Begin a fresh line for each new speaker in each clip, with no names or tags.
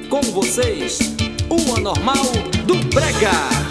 Com vocês, o anormal do brega.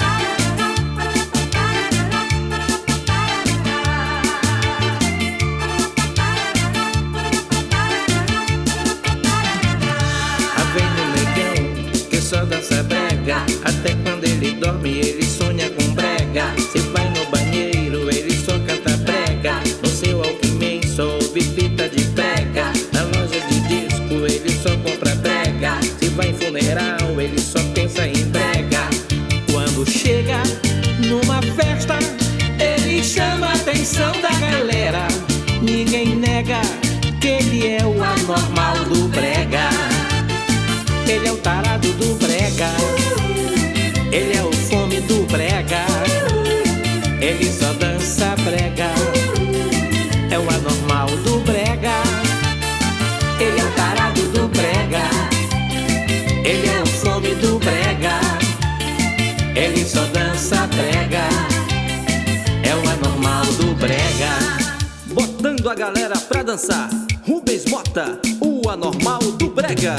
Vem no negão, que só dança brega. Até quando ele dorme, ele sonha com brega. Se vai no banheiro, ele só canta brega. No seu Walkman só ouve fita de brega. Na loja de disco, ele só compra brega. Se vai em funeral, ele só pensa em brega.
Quando chega numa festa, ele chama a atenção da galera. Ninguém nega que ele é o anormal do brega. Ele é o tarado do brega. Ele é o fome do brega. Ele só dança brega. É o anormal do brega. Ele é o tarado do brega. Ele é o fome do brega. Ele só dança brega. É o anormal do brega.
Botando a galera pra dançar, Rubens Mota, o anormal do brega.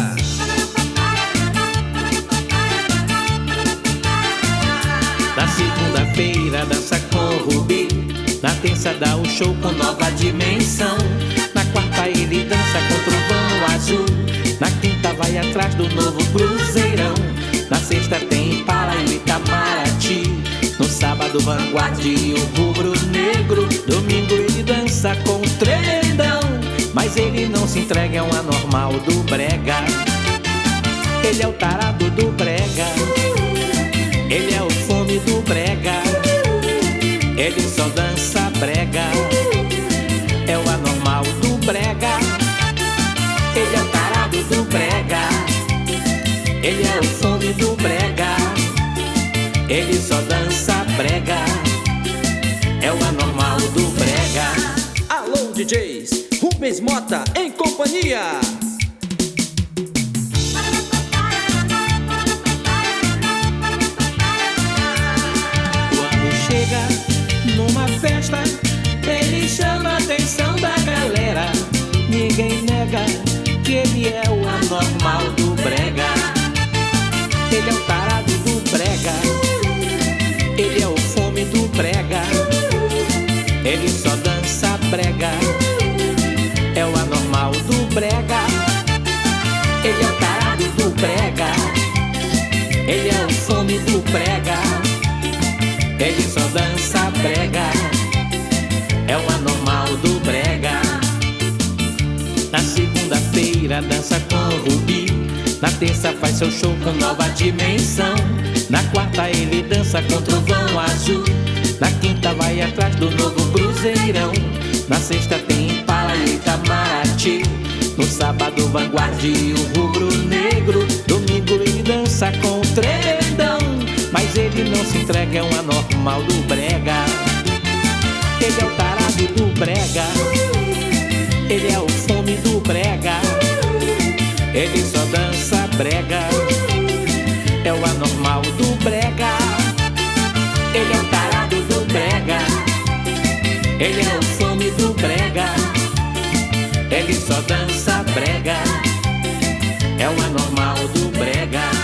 Na segunda-feira dança com Rubi. Na terça dá o show com Nova Dimensão. Na quarta ele dança com Trovão Azul. Na quinta vai atrás do novo Cruzeirão. Na sexta tem Impala e Itamaraty. No sábado Vanguarda e o Rubro Negro. Domingo ele dança com o Tremendão. Mas ele não se entrega, é um anormal do brega. Ele é o tarado do brega. Ele é o fome do brega. Ele só dança brega. É o anormal do brega. Ele é o tarado do brega. Ele é o fome do brega. Ele só dança brega. É o anormal do brega.
Alô, DJs, Rubens Mota em companhia.
Numa festa, ele chama a atenção da galera. Ninguém nega que ele é o anormal do brega. Ele é o tarado do brega. Ele é o fome do brega. Ele só dança brega. É o anormal do brega. Ele é o tarado do brega. Ele é o fome do brega. Ele só dança brega. É o anormal do brega. Na segunda-feira dança com o Rubi. Na terça faz seu show com Nova Dimensão. Na quarta ele dança com Trovão Azul. Na quinta vai atrás do novo Cruzeirão. Na sexta tem Impala e Itamaraty. No sábado Vanguarda e o Rubro Negro. Domingo ele dança com o Tremendão. Mas ele não se entrega, é um anormal do brega. Ele é o tarado do brega. Ele é o fome do brega. Ele só dança brega. É o anormal do brega. Ele é o tarado do brega. Ele é o fome do brega. Ele só dança brega. É o anormal do brega.